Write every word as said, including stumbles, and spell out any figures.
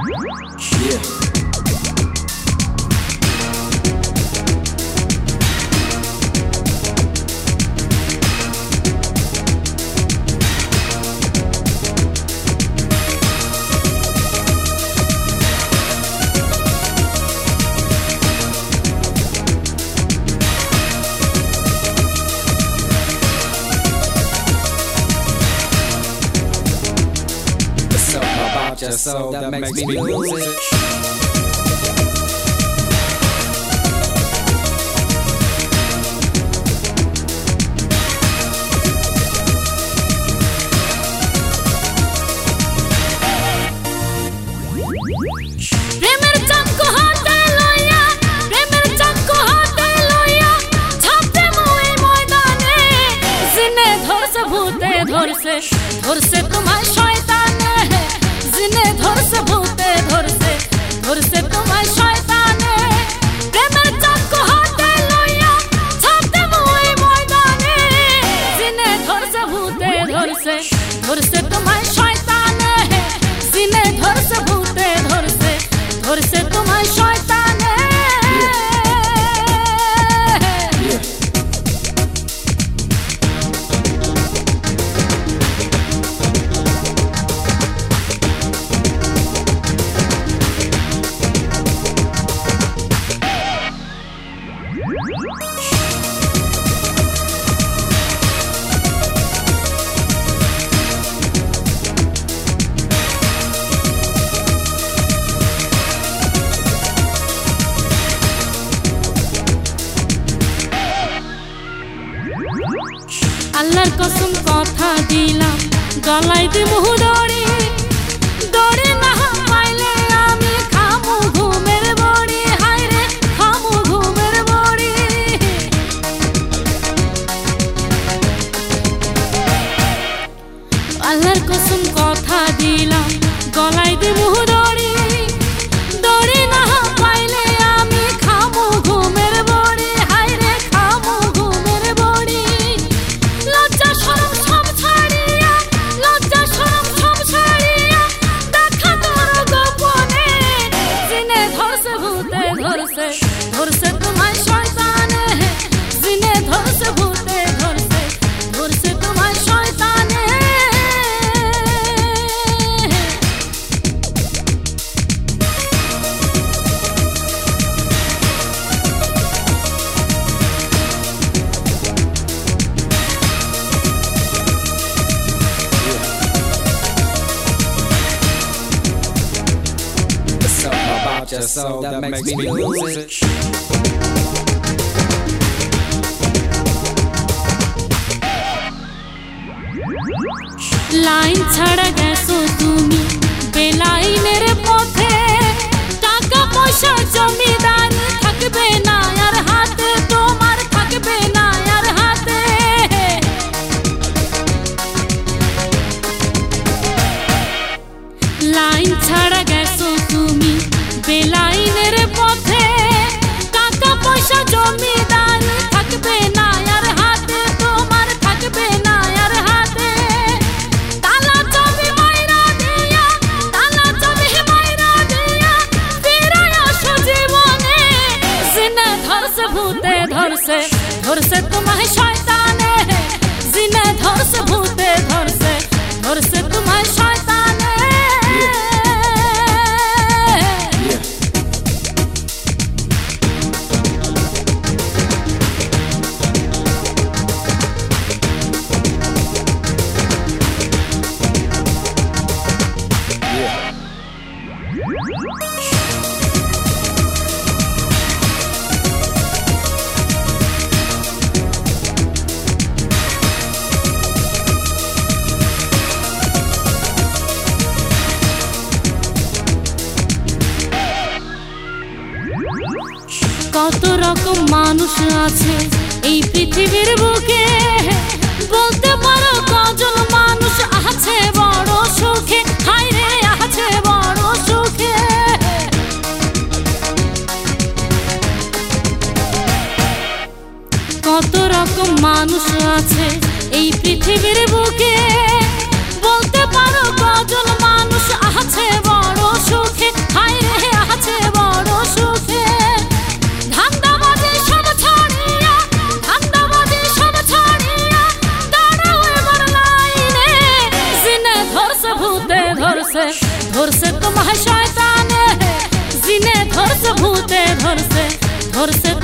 Just so that makes me lose it. धुर से तुम्हारे शैतान है जिने धुर से भूते धुर से धुर से तुम्हारे शैतान है प्रेमर चाकू हाथे लोया छापते मुए मैदाने जिने धुर से भूते धुर से धुर से तुम्हारे शैतान है जिने धुर से भूते धुर से धुर से तुम्हारे शैतान है। আল্লাহর কসম কথা দিলাম গলায় দিমু দড়ি দড়ি না পাইলে আমি খামু ঘুমের বড়ি হায় রে খামু ঘুমের বড়ি আল্লাহর কসম কথা দিলাম গলায় দিমু দড়ি দড়ি না পাইলে আমি খামু ঘুমের বড়ি হায় রে খামু ঘুমের বড়ি লজ্জা শরম সব ছাড়িয়া লজ্জা শরম সব ছাড়িয়া দেখা তোর গোপনে জিনে ধরছে ভূতে ধরছে ধরছে তোমার শয়তান জিনে ধরছে ভূতে ধরছে ধরছে তোমার শয়তান। Just so that makes me lose it. Line ছাড়া গেছো তুমি বেলাইনের পথে টাকা পয়সা জমিদার থাকবে না আর হাতে তোমার থাকবে না আর হাতে লাইন ছাড়া গেছো তুমি বেলাইনের পথে টাকা পয়সা জমিদার থাকবে না আর হাতে তোমার থাকবে না আর হাতে তালা চাবি মাইরা দিয়া তালা চাবি মাইরা দিয়া ফিরে আসো জীবনে জিনে ধরছে ভূতে ধরছে ধরছে তোমার শয়তান জিনে ধরছে ভূতে ধরছে ধরছে তোমার শয়তান। কত রকম মানুষ আছে এই পৃথিবীর বুকে বলতে পারো কজন মানুষ আছে বড় সুখে হায় রে আছে বড় সুখে কত রকম মানুষ আছে এই পৃথিবীর বুকে বলতে পারো কজন মানুষ আছে বড় সুখে घर से